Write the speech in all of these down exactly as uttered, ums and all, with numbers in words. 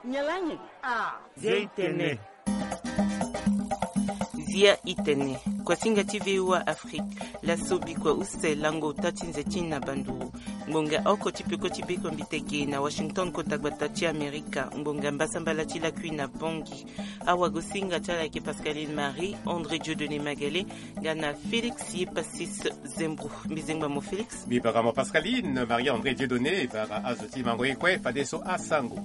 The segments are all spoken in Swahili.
Nyalanyi. Ah. Zia itene. Zia itene. Kwa singa T V wa Afrique. La sobi kwa uste lango tatinze tina banduru. Ngonga oko tipiko tipiko mbiteke na Washington kontagbatachi Amerika. Ngonga mbasambala chila kui na bongi. Awa gosinga chala ke Pascaline Marie, André Dieudonné Magalé, Gana Félix Yepasis Zembou. Mizengba mo Félix. Bibara mo Pascaline, Marie André Dieudonné, Bara Azoti Mangoekwe, Fadeso Asango.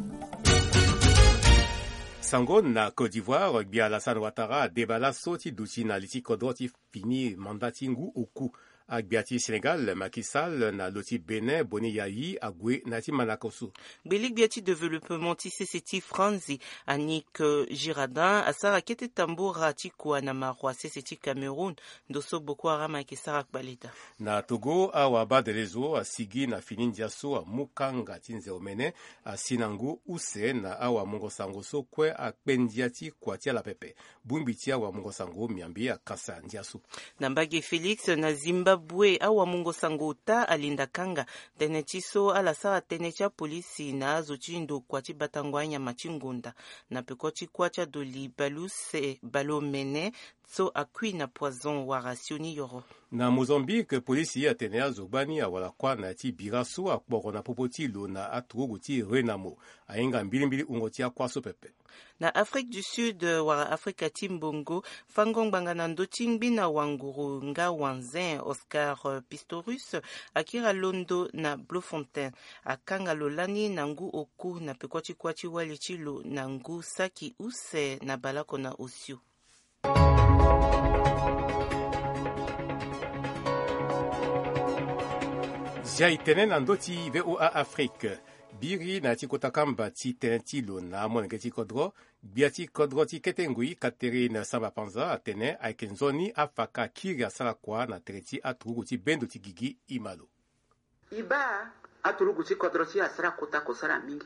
Sango na Côte d'Ivoire, Bia Alassane Ouattara, Debala Soti Doutina, Liti Kodroti fini mandatingu Oku. Agbiati Sénégal, Macky Sall, na Loti Bénin, Boni Yayi, Agwe, Nati Manakosu. Belik Biati Développement Tissé Franzi, Annick Girardin, Asara Kete Tamboura, Tikwa Namarwa, Seseti Cameroun, Dosso Boko Haram et Sarak Balita. Na Togo, Awaba de Lezo, Sigi, na Finindiaso, Mukanga, Tinze Omene, Sinangu, Use, na Awa Mongo Sangoso, Kwe, Akpendiati, Kwatia la Pepe. Bumbitia, Wa Mongo Sango, Miambi, Kasa, Ndiasu. Nambage Félix, na Zimbabwe. Bwe awa mungo sangota alinda kanga tenetiso ala sara tenecha polisi na azochindo kwa chibatangwanya machingunda na pekoti kwacha doli baluse balomene so akui na poison wa rationi yoro. Na Mozambique, polisi ya tenea zobani awala kwa na ti biraso akboro na popoti lo na atuguti renamo ainga mbilimbili ungotia kwa so pepe. Na Afrique du Sud wa Afrika Timbongo fangong bangana ndotingbi na wanguru nga wanzen Oscar Pistorius akira londo na Bloemfontein akanga lolani na ngu oku na pekwachi kwachi wali chilo na ngu saki use na balako na osio. Zia itene na ndoti V O A Afrique. Biri na tikotakamba ti tenetilo na monegeti kodro, biati kodro ti ketengui Catherine Samba-Panza atene aikenzoni afaka kiri asala kwa na tereti aturugu ti bendo ti gigi imalo. Iba aturugu ti kodro ti asara kota kosara mingi.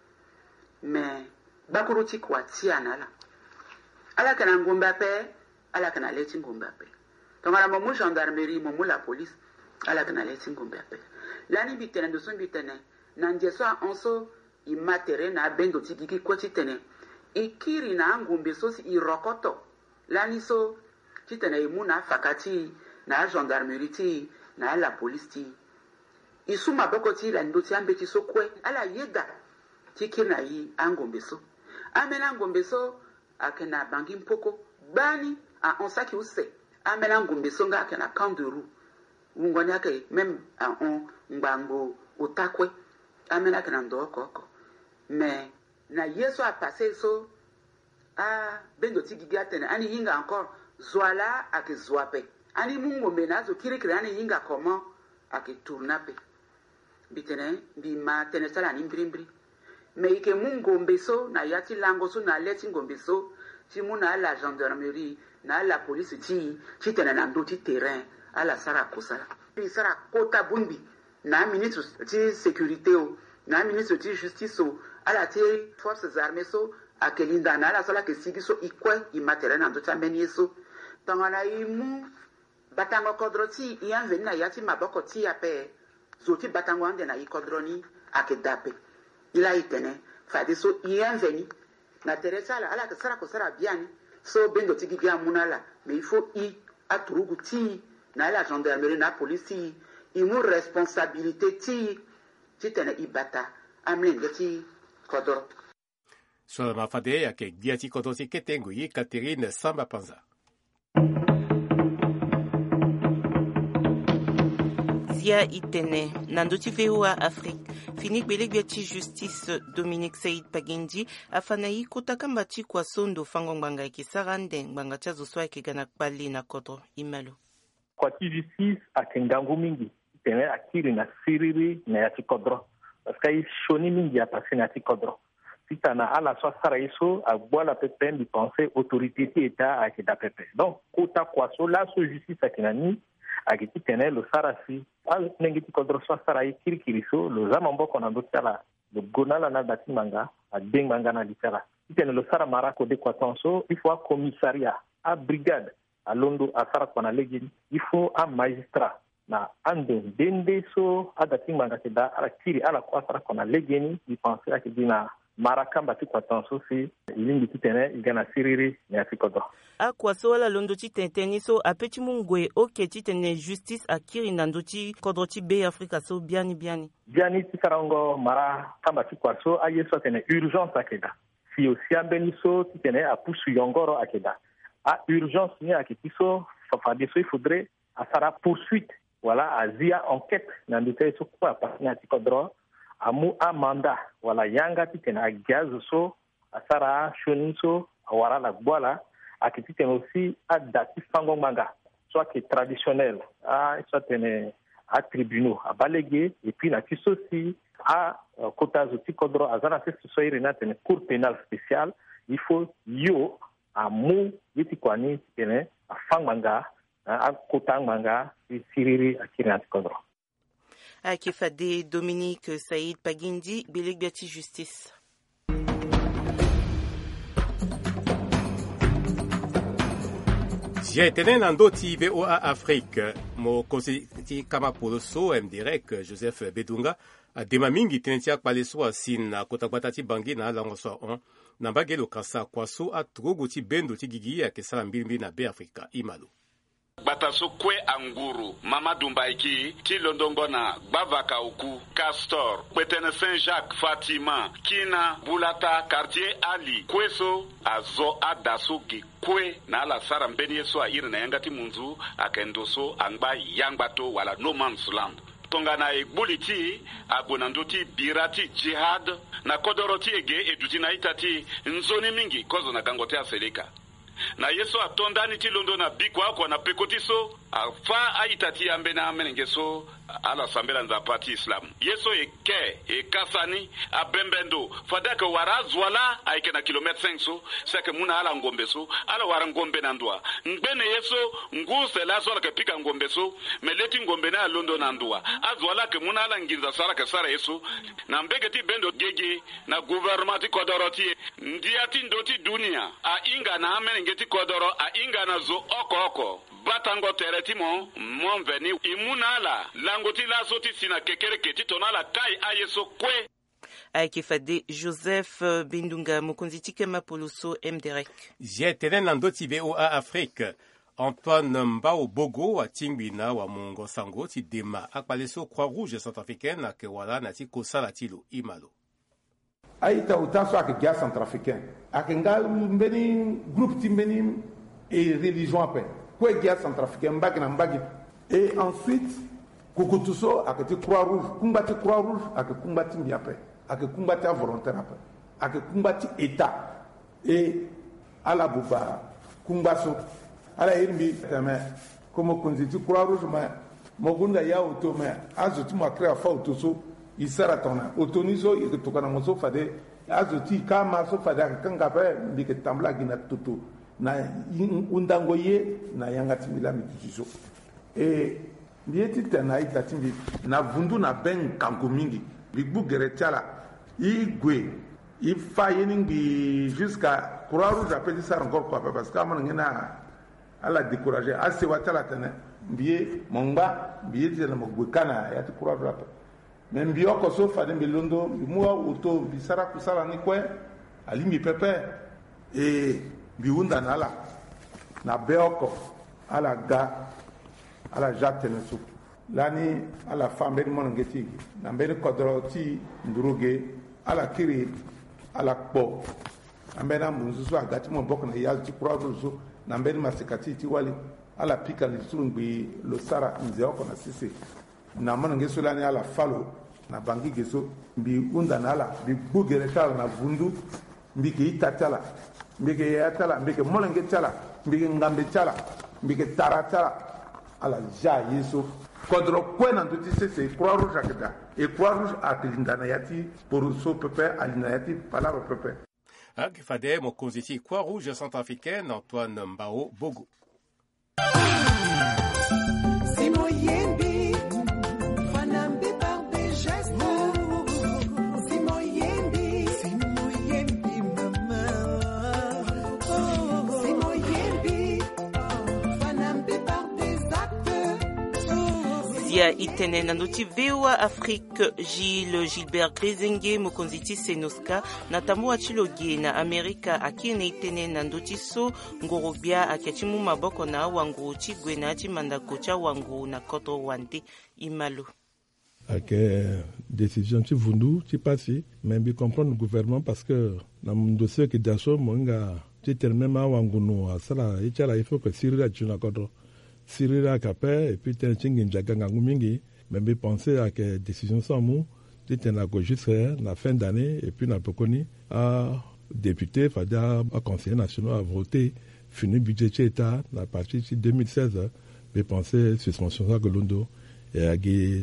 Me bakuru ti kwa ti anala. Ala kana ngomba pe, ala kana leti ngomba pe. Tongara momu gendarmerie, momu la police, ala kana leti ngomba pe. Lani bitene do son bitene. Nanjeso onso imatere na bendo tigiki kwati tene ikiri na ngumbe so si irokoto lani so kitene imuna fakati na gendarmerie ti na la police ti isuma boko ti la ndo ti ambeti so kwe ala yega tikiri na yi angombe so amena ngombe so akena bangi mpoko bani a onsaki use amena ngombe so nga akena kanderu ngoni ake même a on ngbango otakwe amena kana ndo koko mais na yeso a passé so a bendo tigigi atene ani yinga encore zwala ake zwape ani mungo menazo kirikire ani yinga comment ake tournape bitene bi ma tene sala ni mbirimbiri mais ike mungo mbeso na yati lango so na leti ngombeso ti muna la gendarmerie na la police ti ti tene na ndo ti terrain ala sara kosala bi sara kota bumbi na ministre de sécurité o na ministre de justice o ala te forces armées so akelinda na ala sala ke sigi so ikwe i matériel na ndota meni so tangana imu batango kodroti i anveni na yati maboko ti ape zoti batango ande na ikodroni akedape ila itene fade so i anveni na teresa ala ala ke sara ko sara biani so bendo tigi ga munala mais il faut i aturugu ti na la gendarmerie na police imu responsabilité ti ti tene ibata amlenge ti kodoro. So mafade yake biati kodro ti ketengu yi Catherine Samba-Panza. Zia itene nanduti V O A Afrique. Finik beleg biati justice Dominique Saïd Pagendi afanayi kotakamba ti kwa sondo fangong banga ki sarande banga chazo swa ki gana pali na kodro imalo. Kwa ti justice akengangu mingi tene akiri na siriri na yati kodro parce que shoni mingi apasi na yati kodro sita na ala so sara iso agboa la pepe di penser autorité ti eta akida pepe donc kota kwa so la so justice akinani akiti tene lo sara si al nengi ti kodro so sara ikiri kiri so lo zama mboko na ndotala lo gonala na dati manga a deng manga na litala tene lo sara marako de kwa tonso il faut un commissariat a brigade a londo a sara kwa na legini il faut un magistrat na ande dende so adati manga ke da ala kiri ala kwa sara kwa na legini di penser akidi na marakamba ti kwa tanso si ilingi ti tene igana siriri ni atikodro akwa so wala londo ti tenteni so apeti mungwe oke ti tene justice akiri na ndo ti kodro ti be Afrika so biani biani biani ti sarango mara kamba ti kwa so aye so tene urgence akeda si osi ambeni so ti tene apusu yongoro akeda a urgence ni akiti so fafade so il faudrait asara poursuite wala azia enquête na ndo te so kwa pasina ti kodro amu amanda wala yanga ti tene agaz so asara shoni so awara la gbola akiti tene aussi a dati fango manga soit qui est traditionnel a soit tene a tribunaux a balégué et puis na kiso si a kota zoti kodro azana se so irina tene cour pénale spéciale il faut yo amu yiti kwani tene a fangmanga a kota manga siriri akiri kodro akifade Dominique Saïd Pagindi Bilig Biati Justice. J'ai été dans d'autres V O A Afrique. Mon conseiller kama poloso M direct Joseph Bedunga a demamingi tentia paleso asin na kotakwatati bangi na lango so on na bagelo kasa kwaso a troguti bendo ti gigi ya kesala mbili na be Afrika imalo. Bataso kwe anguru mama dumbaiki ti londongo na bavaka uku Castor kwetene Saint-Jacques Fatima kina bulata quartier Ali kweso azo adaso gi kwe na ala sara mbeni yeso a iri na yangati munzu akendoso angba yangbato wala no man's land tongana e buliti abonandoti birati jihad na kodoroti ege eduti na itati nzoni mingi kozo na gangote aseleka na yeso atondani ti londo na bikwa kwa na pekotiso afa aitati ambe na amenengeso ala sambela nza parti islam yeso eke e kasani abembendo fadaka warazwala aike na kilometre cinq so seke muna ala ngombeso ala wara ngombe na ndwa ngbene yeso nguse la so la pika ngombeso meleti ngombe na londo na ndwa azwala ke muna ala nginza sara ke sara yeso na mbege ti bendo gege na gouvernement kodoroti ndiati ndoti dunia a inga na amenengeti kodoro a inga na zo oko oko batango teretimo monveni imunala langoti la soti sina kekere keti tonala kai ayeso kwe akifade Joseph Bindunga mukunzi tikema poloso M direct. J'ai été dans d'autres V O A Afrique. Antoine Mbao Bogo a Tingbina wa Mongo Sango ti dema akpaleso Croix-Rouge centrafricaine na kewala na ti kosala tilo imalo. Aïta utaso ak guerre centrafricaine ak ngal mbeni groupe ti mbeni et religion après quoi guerre centrafricaine mbagi na mbagi et ensuite kukutuso ak ti Croix-Rouge kumbati Croix-Rouge ak kumbati mbi après ak kumbati volontaire après ak kumbati état et ala buba kumbaso ala irmi mais comme konziti Croix-Rouge ma mogunda ya auto mais azutu ma créa fa autoso isara tona otonizo ikutokana moso fade azuti kama so fade kanga pe mbike tambla gina tutu na undango ye na yangati mila mitiso e ndieti tena itatimbi na vundu na ben kanko mingi bigbu geretala igwe ifa yeningi jusqu'à Croix-Rouge appelle ça encore quoi parce que amana ngena ala décourager assez watala tena biye mongba biye tena mogwekana ya Croix-Rouge même bioko so fade mbelondo muwa auto bisara kusala ni kwe alimi pepe e biunda nala na beoko ala ga ala jatene su lani ala fambe mon ngeti na mbere kodroti nduruge ala kiri ala kpo ambena munzu so agati mo boko na yalti Croix-Rouge na mbere masikati ti wali ala pika ni surungbi lo sara nzeoko na sisi na mana ngeso lani ala falo na bangi geso mbi unda nala bi bugere tala na vundu mbi ke itatala mbi ke yatala mbi ke molenge tala mbi ke ngambe tala mbi ke taratala ala ja yeso kodro kwena nduti sese Croix-Rouge akeda e Croix-Rouge akilindana yati poroso pepe alina yati palaro pepe akifade mo konziti Croix-Rouge centrafricaine Antoine Mbao Bogo. dia itene na ndoti V O A Afrique. Gilles Gilbert Grezenge mokonzi ti Senoska na tambo achilogie na Amerika akine itene na ndoti so ngorobia akiachimu maboko na wangu chigwe na achimandako cha wangu na koto wante imalu. Avec euh, décision qui vundu qui passe mais bien comprendre le gouvernement parce que dans mon dossier qui d'asso monga qui tellement wanguno asala ichala il faut que sirira tuna kodro sirira kapé et puis ten chingi jaga ngangu mingi mais bien penser à que décision sans mou qui ten la jusqu'à la fin d'année et puis na pokoni à député fada à conseiller national à voter fini budget état la partie deux mille seize mais penser suspension ça que l'ondo et à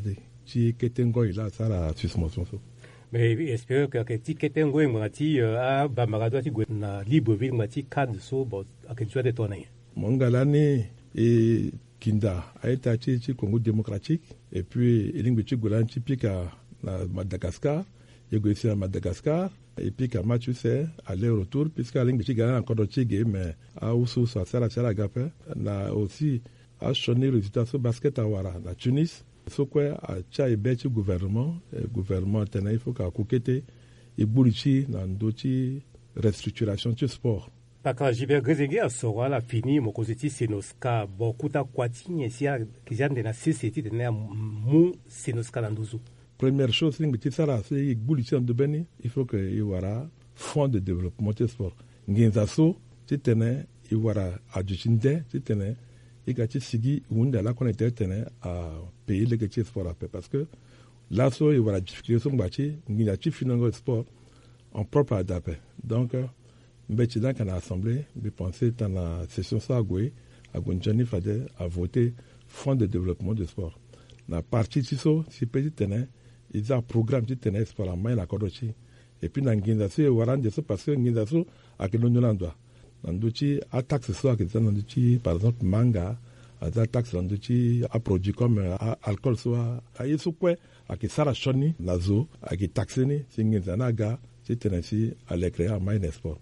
ci ketengo ila sala suspension so mais espère que que ti ketengo ngati a ba magado ti na Libreville ngati cadre so bo akenjwa de toné mongalani et kinda aita ci ci Congo démocratique et puis elingi ci golan ci pika na Madagascar et go ici à Madagascar et puis ka match c'est aller retour puisque elingi ci gana encore ci game mais a usu so sala sala gape na aussi a sonné résultat so basket awara na Tunis. So quoi a cha ibeti gouvernement gouvernement tena il faut ka kokete e burichi na ndoti restructuration du sport paka Gilbert Grezenge a sora la fini mokonzi ti Senoska bokuta kwatinye sia kijande na société de na mu Senoska na nduzu. Première chose c'est que ça là c'est burichi en de beni il faut que il y aura fonds de développement du sport ngenza so ti tena il y aura adjunte ti tena et que sigi unda la qu'on était tenu à payer les gâchis sport après parce que là so il y aura difficulté son gâchis ni la chief finango sport en propre adapté donc mbeti dans kana assemblée de penser dans la session ça goué à gonjani fade à voter fonds de développement de sport la partie tiso si petit tenu ils ont programme qui tenu sport en main la kodochi et puis dans nginza so waran de so parce que nginza so à que nous nous Nanduchi a taxe soit que nanduchi par exemple manga a taxe nanduchi a produit comme a alcool soit a yesu kwe a ki sara shoni nazo a ki taxe ni singenza naga titenasi a le créer mine sport.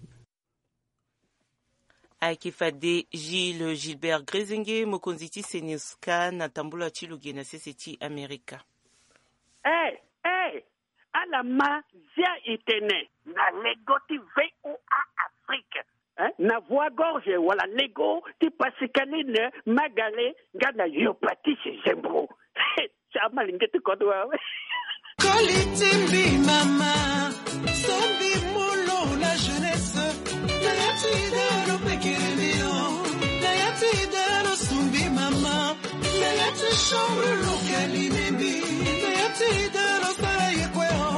Akifade Gilles Gilbert Grezenge mokonzi ti Senoska na tambula chiluge na seseti Amerika. Eh eh ala ma zia itene na legoti V O A Afrique. Hein? Na voix gorge wala lego ti pasikaline magale ngana yopati sembro chama lingete kodwa Kolitimbi mama sombi molo la jeunesse na yatida no pequenino na yatida no sombi mama na yati chambre locali bibi na yatida no saraye kweo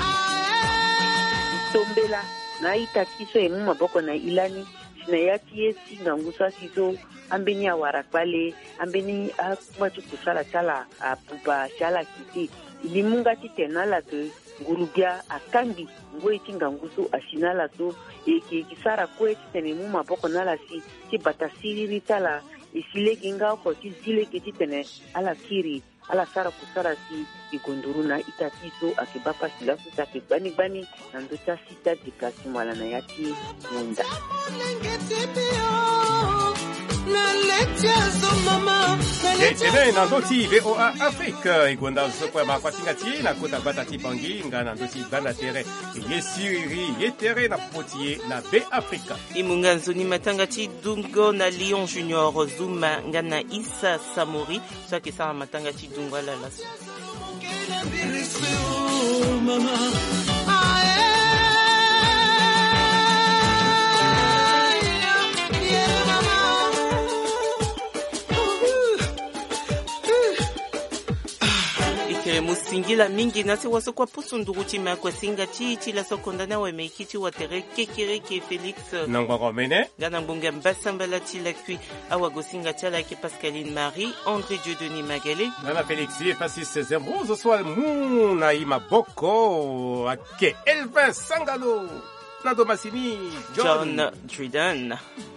tombela na ita kiso emu maboko na ilani na yati esi na ngusa siso ambeni awara kwale ambeni akumatu kusala chala apupa chala kiti limunga titenala ke ngurubia akambi ngwe tinga ngusu asinala so eke kisara kwe titenemu maboko nala si ti batasiri tala isile kinga ko ti zile kiti tene ala kiri ala sara kusara si igonduru na itatiso akibapa silafu sa kibani bani na ndota sita dikasi mwala na yati munda Tene na ndoti V O A Afrique igonda sokwa makwatingati na kota batati pangi nga na ndoti banda tere yesiriri yetere na potier na B Africa imunga nzoni matangati dungo na Lion Junior Zuma nga na Issa Samori saki sa matangati dungo la la musingila mingi nasi waso kwa pusu nduguchi makwa singa chichi la sokondana wa meikichi wa tere kekere ke Felix nangwa mene gana mbunga mbasambala tila kui awa gosinga chala ke Pascaline Marie André Dieudonné Magalé nana Felix ye Francis Zembrozo swal muna ima boko ake Elvin Sangalo Nado Massini John, John Dryden